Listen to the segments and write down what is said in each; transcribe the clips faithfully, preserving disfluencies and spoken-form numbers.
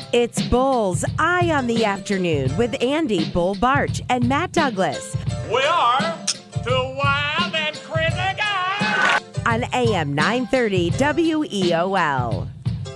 It's Bull's Eye on the Afternoon with Andy Bull Barch and Matt Douglas. We are two wild and crazy guys. On A M nine thirty W E O L.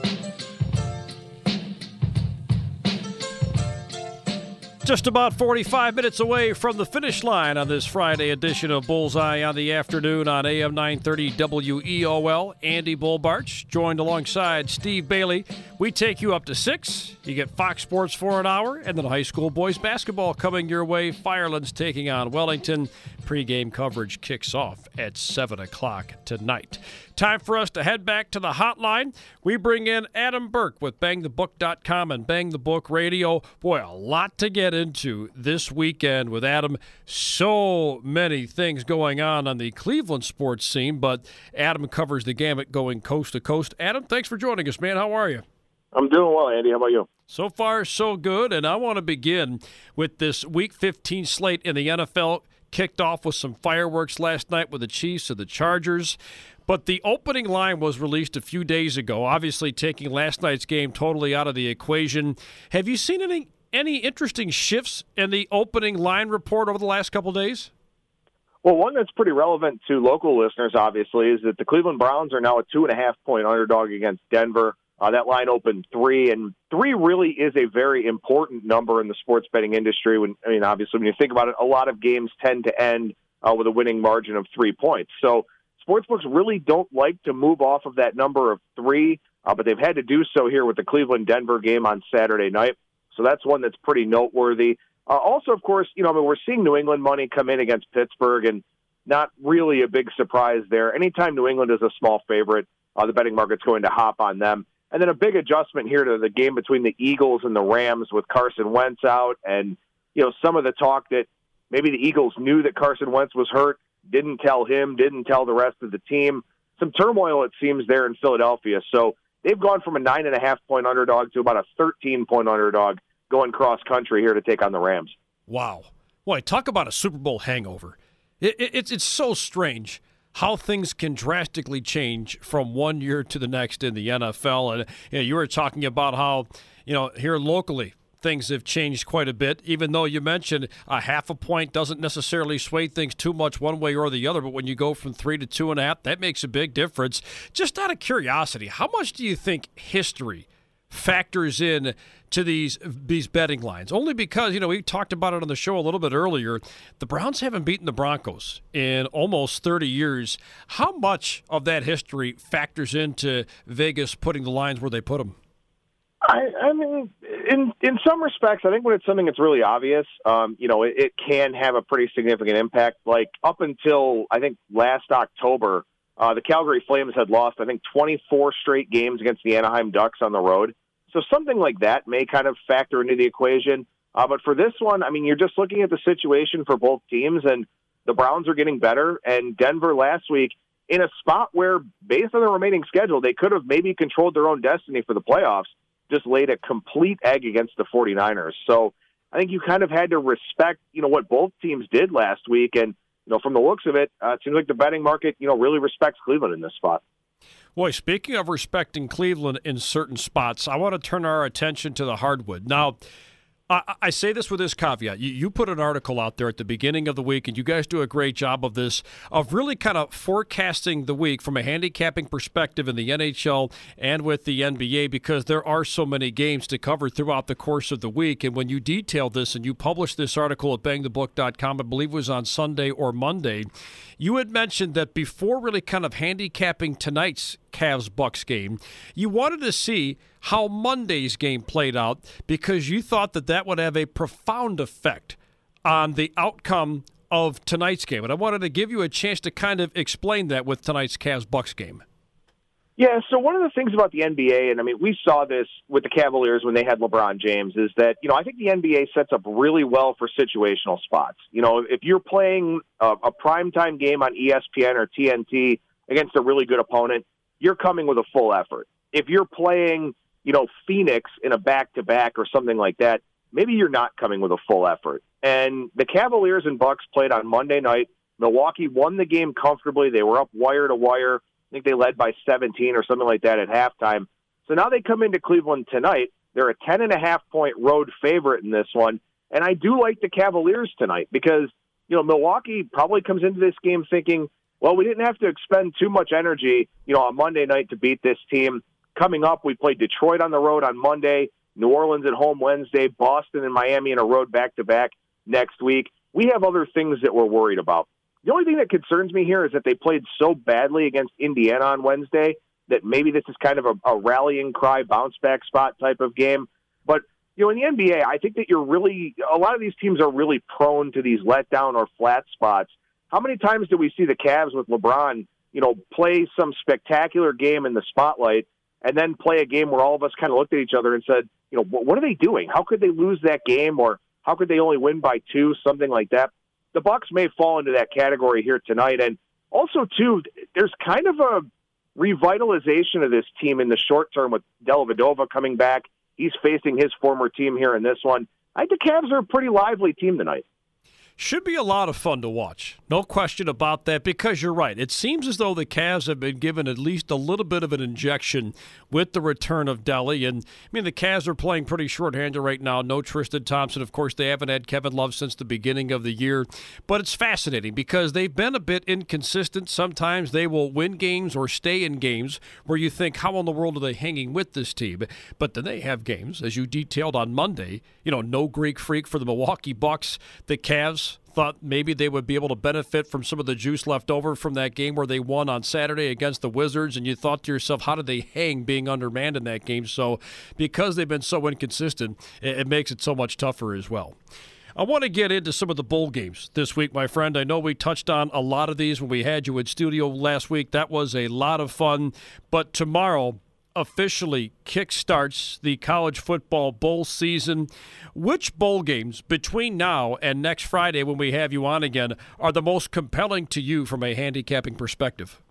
Just about forty-five minutes away from the finish line on this Friday edition of Bullseye on the Afternoon on A M nine thirty W E O L. Andy Bull Barch, joined alongside Steve Bailey. We take you up to six. You get Fox Sports for an hour, and then high school boys basketball coming your way. Firelands taking on Wellington. Pre-game coverage kicks off at seven o'clock tonight. Time for us to head back to the hotline. We bring in Adam Burke with bang the book dot com and Bang the Book Radio. Boy, a lot to get into this weekend with Adam. So many things going on on the Cleveland sports scene, but Adam covers the gamut going coast to coast. Adam, thanks for joining us, man. How are you? I'm doing well, Andy. How about you? So far, so good, and I want to begin with this Week fifteen slate in the N F L. Kicked off with some fireworks last night with the Chiefs and the Chargers. But the opening line was released a few days ago, obviously taking last night's game totally out of the equation. Have you seen any any interesting shifts in the opening line report over the last couple days? Well, one that's pretty relevant to local listeners, obviously, is that the Cleveland Browns are now a two-and-a-half-point underdog against Denver. Uh, that line opened three, and three really is a very important number in the sports betting industry. When I mean, obviously, when you think about it, a lot of games tend to end uh, with a winning margin of three points. So sportsbooks really don't like to move off of that number of three, uh, but they've had to do so here with the Cleveland-Denver game on Saturday night. So that's one that's pretty noteworthy. Uh, also, of course, you know, I mean, we're seeing New England money come in against Pittsburgh, and not really a big surprise there. Anytime New England is a small favorite, uh, the betting market's going to hop on them. And then a big adjustment here to the game between the Eagles and the Rams with Carson Wentz out. And, you know, some of the talk that maybe the Eagles knew that Carson Wentz was hurt, didn't tell him, didn't tell the rest of the team. Some turmoil, it seems, there in Philadelphia. So they've gone from a nine and a half point underdog to about a thirteen point underdog going cross country here to take on the Rams. Wow. Boy, talk about a Super Bowl hangover. It, it, it's, it's so strange how things can drastically change from one year to the next in the N F L. And you know, you were talking about how, you know, here locally, things have changed quite a bit, even though you mentioned a half a point doesn't necessarily sway things too much one way or the other. But when you go from three to two and a half, that makes a big difference. Just out of curiosity, how much do you think history factors in to these these betting lines? Only because, you know, we talked about it on the show a little bit earlier. The Browns haven't beaten the Broncos in almost thirty years. How much of that history factors into Vegas putting the lines where they put them? I, I mean, in in some respects, I think when it's something that's really obvious, um, you know, it, it can have a pretty significant impact. Like up until, I think, last October, uh, the Calgary Flames had lost, I think, twenty-four straight games against the Anaheim Ducks on the road. So something like that may kind of factor into the equation. Uh, but for this one, I mean, you're just looking at the situation for both teams, and the Browns are getting better. And Denver last week, in a spot where, based on the remaining schedule, they could have maybe controlled their own destiny for the playoffs, just laid a complete egg against the 49ers. So I think you kind of had to respect, you know, what both teams did last week. And, you know, from the looks of it, uh, it seems like the betting market, you know, really respects Cleveland in this spot. Boy, speaking of respecting Cleveland in certain spots, I want to turn our attention to the hardwood. Now, I, I say this with this caveat. You, you put an article out there at the beginning of the week, and you guys do a great job of this, of really kind of forecasting the week from a handicapping perspective in the N H L and with the N B A, because there are so many games to cover throughout the course of the week. And when you detailed this and you published this article at bang the book dot com, I believe it was on Sunday or Monday, you had mentioned that before really kind of handicapping tonight's Cavs-Bucks game, you wanted to see how Monday's game played out because you thought that that would have a profound effect on the outcome of tonight's game. And I wanted to give you a chance to kind of explain that with tonight's Cavs-Bucks game. Yeah, so one of the things about the N B A, and I mean, we saw this with the Cavaliers when they had LeBron James, is that, you know, I think the N B A sets up really well for situational spots. You know, if you're playing a, a primetime game on E S P N or T N T against a really good opponent, you're coming with a full effort. If you're playing, you know, Phoenix in a back-to-back or something like that, maybe you're not coming with a full effort. And the Cavaliers and Bucks played on Monday night. Milwaukee won the game comfortably. They were up wire to wire. I think they led by seventeen or something like that at halftime. So now they come into Cleveland tonight, They're a ten and a half point road favorite in this one. And I do like the Cavaliers tonight because, you know, Milwaukee probably comes into this game thinking, well, we didn't have to expend too much energy, you know, on Monday night to beat this team. Coming up, we played Detroit on the road on Monday, New Orleans at home Wednesday, Boston and Miami in a road back-to-back next week. We have other things that we're worried about. The only thing that concerns me here is that they played so badly against Indiana on Wednesday that maybe this is kind of a, a rallying cry, bounce-back spot type of game. But, you know, in the N B A, I think that you're really – a lot of these teams are really prone to these letdown or flat spots. How many times do we see the Cavs with LeBron, you know, play some spectacular game in the spotlight and then play a game where all of us kind of looked at each other and said, you know, what are they doing? How could they lose that game? Or how could they only win by two, something like that? The Bucks may fall into that category here tonight. And also, too, there's kind of a revitalization of this team in the short term with Dellavedova coming back. He's facing his former team here in this one. I think the Cavs are a pretty lively team tonight. Should be a lot of fun to watch. No question about that, because you're right. It seems as though the Cavs have been given at least a little bit of an injection with the return of Delly. And, I mean, the Cavs are playing pretty shorthanded right now. No Tristan Thompson. Of course, they haven't had Kevin Love since the beginning of the year. But it's fascinating because they've been a bit inconsistent. Sometimes they will win games or stay in games where you think, how in the world are they hanging with this team? But then they have games, as you detailed on Monday, you know, no Greek freak for the Milwaukee Bucks. The Cavs thought maybe they would be able to benefit from some of the juice left over from that game where they won on Saturday against the Wizards, and you thought to yourself, how did they hang being undermanned in that game? So because they've been so inconsistent, it, it makes it so much tougher as well. I want to get into some of the bowl games this week, my friend. I know we touched on a lot of these when we had you in studio last week. That was a lot of fun. But tomorrow officially kickstarts the college football bowl season. Which bowl games between now and next Friday when we have you on again are the most compelling to you from a handicapping perspective?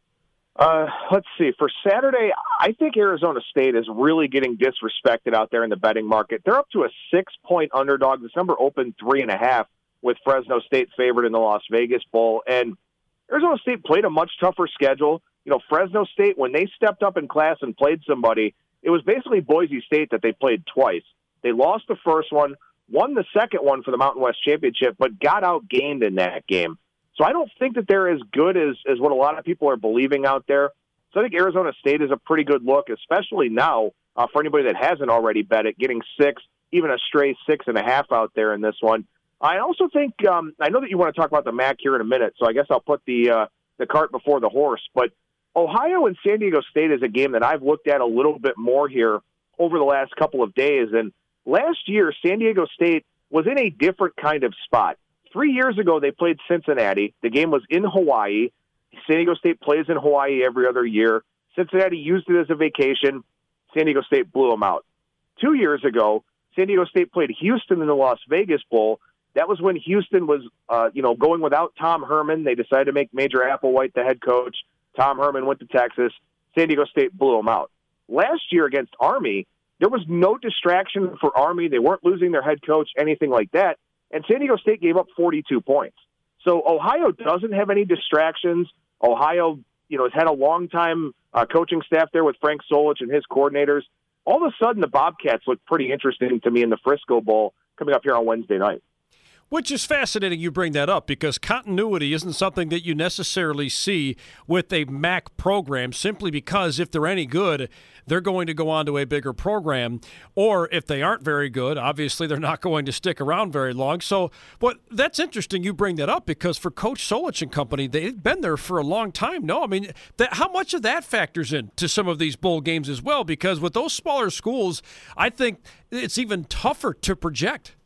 Uh, let's see. For Saturday, I think Arizona State is really getting disrespected out there in the betting market. They're up to a six-point underdog. This number opened three and a half with Fresno State favored in the Las Vegas Bowl. And Arizona State played a much tougher schedule. You know, Fresno State, when they stepped up in class and played somebody, it was basically Boise State that they played twice. They lost the first one, won the second one for the Mountain West Championship, but got outgained in that game. So I don't think that they're as good as, as what a lot of people are believing out there. So I think Arizona State is a pretty good look, especially now uh, for anybody that hasn't already bet it, getting six, even a stray six and a half out there in this one. I also think, um, I know that you want to talk about the M A C here in a minute, so I guess I'll put the uh, the cart before the horse, but Ohio and San Diego State is a game that I've looked at a little bit more here over the last couple of days. And last year, San Diego State was in a different kind of spot. Three years ago, they played Cincinnati. The game was in Hawaii. San Diego State plays in Hawaii every other year. Cincinnati used it as a vacation. San Diego State blew them out. Two years ago, San Diego State played Houston in the Las Vegas Bowl. That was when Houston was, uh, you know, going without Tom Herman. They decided to make Major Applewhite the head coach. Tom Herman went to Texas. San Diego State blew them out. Last year against Army, there was no distraction for Army. They weren't losing their head coach, anything like that. And San Diego State gave up forty-two points. So Ohio doesn't have any distractions. Ohio, you know, has had a long time uh, coaching staff there with Frank Solich and his coordinators. All of a sudden, the Bobcats look pretty interesting to me in the Frisco Bowl coming up here on Wednesday night. Which is fascinating you bring that up because continuity isn't something that you necessarily see with a M A C program simply because if they're any good, they're going to go on to a bigger program. Or if they aren't very good, obviously they're not going to stick around very long. So but that's interesting you bring that up because for Coach Solich and company, they've been there for a long time. No, I mean, that, how much of that factors into some of these bowl games as well? Because with those smaller schools, I think it's even tougher to project.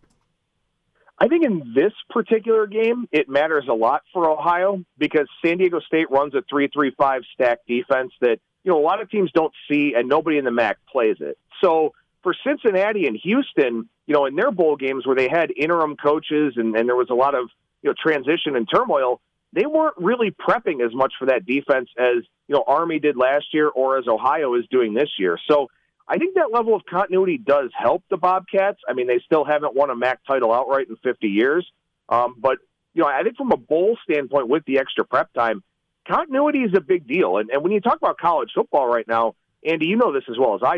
I think in this particular game, it matters a lot for Ohio because San Diego State runs a three three five stack defense that, you know, a lot of teams don't see and nobody in the M A C plays it. So for Cincinnati and Houston, you know, in their bowl games where they had interim coaches and, and there was a lot of, you know, transition and turmoil, they weren't really prepping as much for that defense as, you know, Army did last year or as Ohio is doing this year. So I think that level of continuity does help the Bobcats. I mean, they still haven't won a M A C title outright in fifty years. Um, but, you know, I think from a bowl standpoint with the extra prep time, continuity is a big deal. And, and when you talk about college football right now, Andy, you know this as well as I do,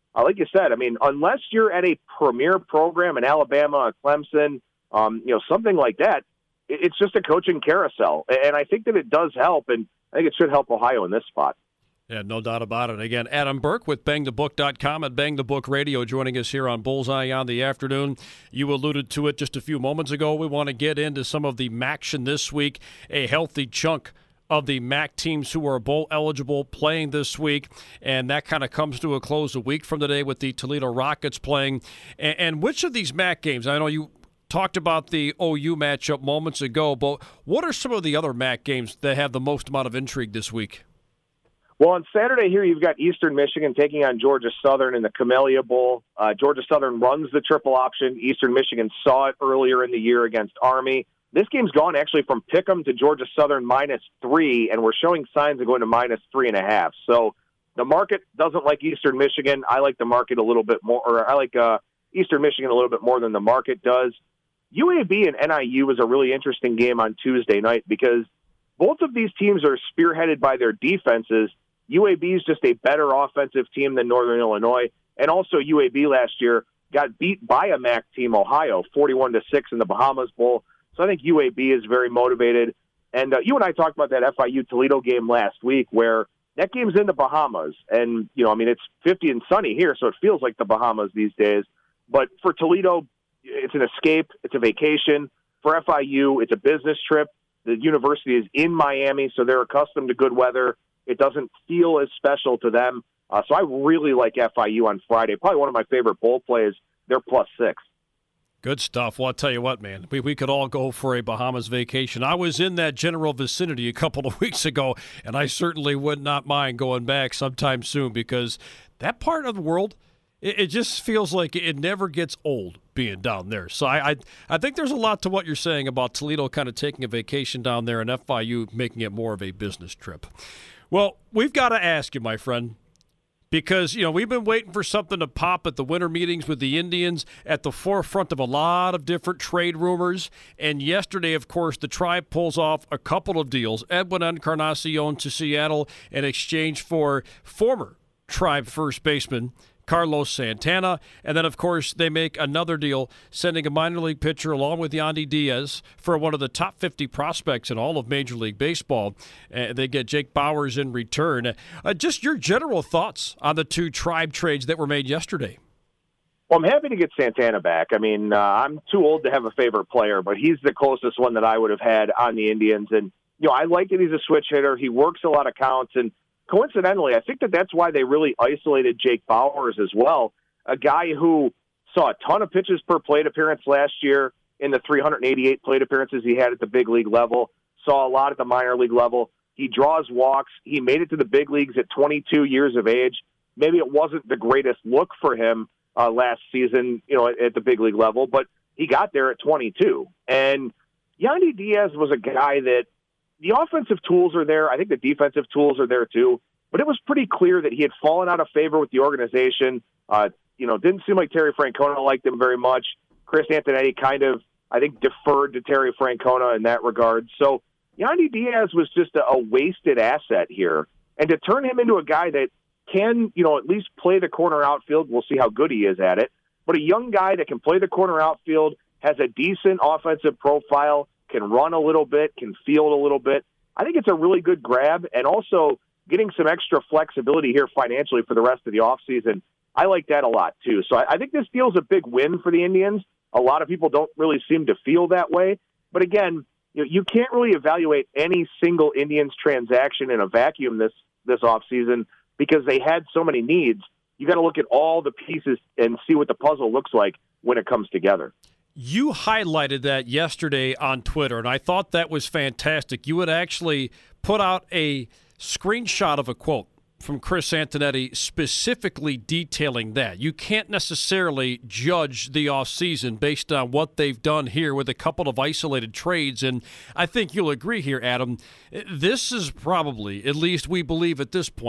uh, like you said, I mean, unless you're at a premier program in Alabama, Clemson, um, you know, something like that, it, it's just a coaching carousel. And I think that it does help, and I think it should help Ohio in this spot. Yeah, no doubt about it. Again, Adam Burke with bang the book dot com and Bang the Book Radio joining us here on Bullseye on the Afternoon. You alluded to it just a few moments ago. We want to get into some of the MACtion this week. A healthy chunk of the M A C teams who are bowl eligible playing this week, and that kind of comes to a close a week from today with the Toledo Rockets playing. And, and which of these M A C games, I know you talked about the O U matchup moments ago, but what are some of the other M A C games that have the most amount of intrigue this week? Well, on Saturday here, you've got Eastern Michigan taking on Georgia Southern in the Camellia Bowl. Uh, Georgia Southern runs the triple option. Eastern Michigan saw it earlier in the year against Army. This game's gone actually from Pick'em to Georgia Southern minus three, and we're showing signs of going to minus three and a half. So the market doesn't like Eastern Michigan. I like the market a little bit more, or I like uh, Eastern Michigan a little bit more than the market does. U A B and N I U is a really interesting game on Tuesday night because both of these teams are spearheaded by their defenses. U A B is just a better offensive team than Northern Illinois, and also U A B last year got beat by a M A C team, Ohio, forty-one to six in the Bahamas Bowl. So I think U A B is very motivated. And uh, you and I talked about that F I U-Toledo game last week where that game's in the Bahamas. And, you know, I mean, it's fifty and sunny here, so it feels like the Bahamas these days. But for Toledo, it's an escape. It's a vacation. For F I U, it's a business trip. The university is in Miami, so they're accustomed to good weather. It doesn't feel as special to them. Uh, so I really like F I U on Friday. Probably one of my favorite bowl plays. They're plus six. Good stuff. Well, I'll tell you what, man, we, we could all go for a Bahamas vacation. I was in that general vicinity a couple of weeks ago, and I certainly would not mind going back sometime soon because that part of the world, it, it just feels like it never gets old being down there. So I, I I think there's a lot to what you're saying about Toledo kind of taking a vacation down there and F I U making it more of a business trip. Well, we've got to ask you, my friend, because, you know, we've been waiting for something to pop at the winter meetings with the Indians at the forefront of a lot of different trade rumors. And yesterday, of course, the Tribe pulls off a couple of deals. Edwin Encarnacion to Seattle in exchange for former Tribe first baseman Carlos Santana. And then, of course, they make another deal, sending a minor league pitcher along with Yandy Diaz for one of the top fifty prospects in all of Major League Baseball. Uh, they get Jake Bauers in return. Uh, just your general thoughts on the two Tribe trades that were made yesterday. Well, I'm happy to get Santana back. I mean, uh, I'm too old to have a favorite player, but he's the closest one that I would have had on the Indians. And, you know, I like that he's a switch hitter. He works a lot of counts, and coincidentally, I think that that's why they really isolated Jake Bauers as well, a guy who saw a ton of pitches per plate appearance last year in the three hundred eighty-eight plate appearances he had at the big league level, saw a lot at the minor league level. He draws walks. He made it to the big leagues at twenty-two years of age. Maybe it wasn't the greatest look for him uh, last season, you know, at, at the big league level, but he got there at twenty-two. And Yandy Diaz was a guy that the offensive tools are there. I think the defensive tools are there too. But it was pretty clear that he had fallen out of favor with the organization. Uh, you know, didn't seem like Terry Francona liked him very much. Chris Antonetti kind of, I think, deferred to Terry Francona in that regard. So Yandy Diaz was just a, a wasted asset here. And to turn him into a guy that can, you know, at least play the corner outfield, we'll see how good he is at it. But a young guy that can play the corner outfield, has a decent offensive profile, can run a little bit, can field a little bit. I think it's a really good grab, and also getting some extra flexibility here financially for the rest of the offseason. I like that a lot, too. So I, I think this deal's a big win for the Indians. A lot of people don't really seem to feel that way. But again, you know, you can't really evaluate any single Indians transaction in a vacuum this, this offseason because they had so many needs. You got to look at all the pieces and see what the puzzle looks like when it comes together. You highlighted that yesterday on Twitter, and I thought that was fantastic. You had actually put out a screenshot of a quote from Chris Antonetti specifically detailing that. You can't necessarily judge the offseason based on what they've done here with a couple of isolated trades, and I think you'll agree here, Adam. This is probably, at least we believe at this point,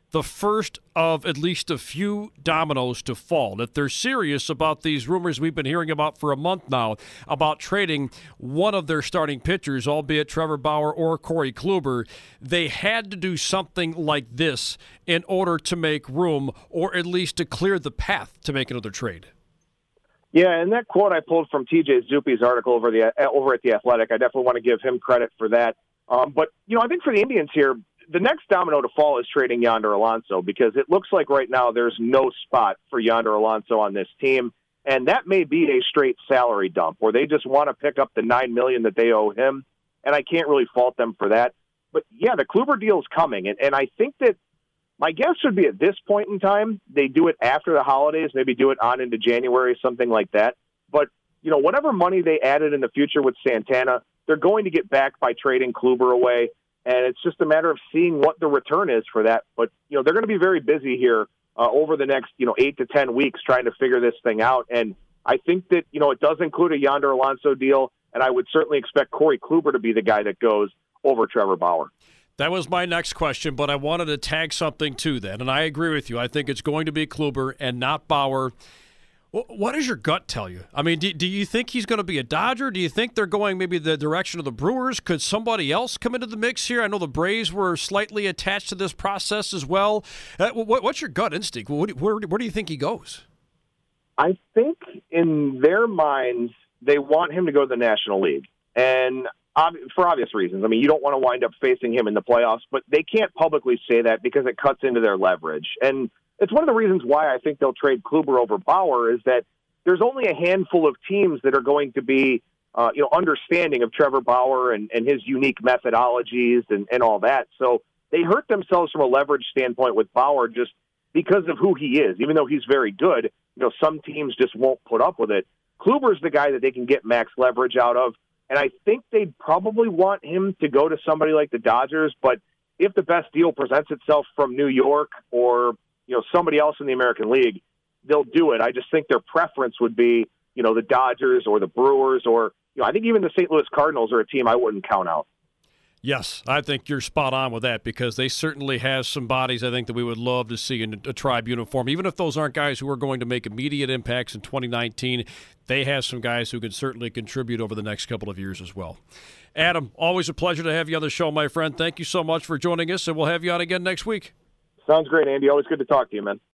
the first of at least a few dominoes to fall. If they're serious about these rumors we've been hearing about for a month now about trading one of their starting pitchers, albeit Trevor Bauer or Corey Kluber, they had to do something like this in order to make room or at least to clear the path to make another trade. Yeah, and that quote I pulled from T J Zuppy's article over the over at The Athletic, I definitely want to give him credit for that. Um, but, you know, I think for the Indians here, the next domino to fall is trading Yonder Alonso, because it looks like right now there's no spot for Yonder Alonso on this team, and that may be a straight salary dump where they just want to pick up the nine million dollars that they owe him, and I can't really fault them for that. But, yeah, the Kluber deal is coming, and, and I think that my guess would be at this point in time, they do it after the holidays, maybe do it on into January, something like that. But, you know, whatever money they added in the future with Santana, they're going to get back by trading Kluber away. And it's just a matter of seeing what the return is for that. But, you know, they're going to be very busy here uh, over the next, you know, eight to ten weeks trying to figure this thing out. And I think that, you know, it does include a Yonder Alonso deal, and I would certainly expect Corey Kluber to be the guy that goes over Trevor Bauer. That was my next question, but I wanted to tag something to that. And I agree with you. I think it's going to be Kluber and not Bauer. What does your gut tell you? I mean, do, do you think he's going to be a Dodger? Do you think they're going maybe the direction of the Brewers? Could somebody else come into the mix here? I know the Braves were slightly attached to this process as well. Uh, what, what's your gut instinct? Where, where, where do you think he goes? I think in their minds, they want him to go to the National League. And ob- for obvious reasons. I mean, you don't want to wind up facing him in the playoffs, but they can't publicly say that because it cuts into their leverage. And it's one of the reasons why I think they'll trade Kluber over Bauer is that there's only a handful of teams that are going to be, uh, you know, understanding of Trevor Bauer and, and his unique methodologies and, and all that. So they hurt themselves from a leverage standpoint with Bauer just because of who he is. Even though he's very good, you know, some teams just won't put up with it. Kluber's the guy that they can get max leverage out of, and I think they'd probably want him to go to somebody like the Dodgers, but if the best deal presents itself from New York or you know, somebody else in the American League, they'll do it. I just think their preference would be, you know, the Dodgers or the Brewers or, you know, I think even the Saint Louis Cardinals are a team I wouldn't count out. Yes, I think you're spot on with that because they certainly have some bodies I think that we would love to see in a Tribe uniform. Even if those aren't guys who are going to make immediate impacts in twenty nineteen, they have some guys who can certainly contribute over the next couple of years as well. Adam, always a pleasure to have you on the show, my friend. Thank you so much for joining us, and we'll have you on again next week. Sounds great, Andy. Always good to talk to you, man.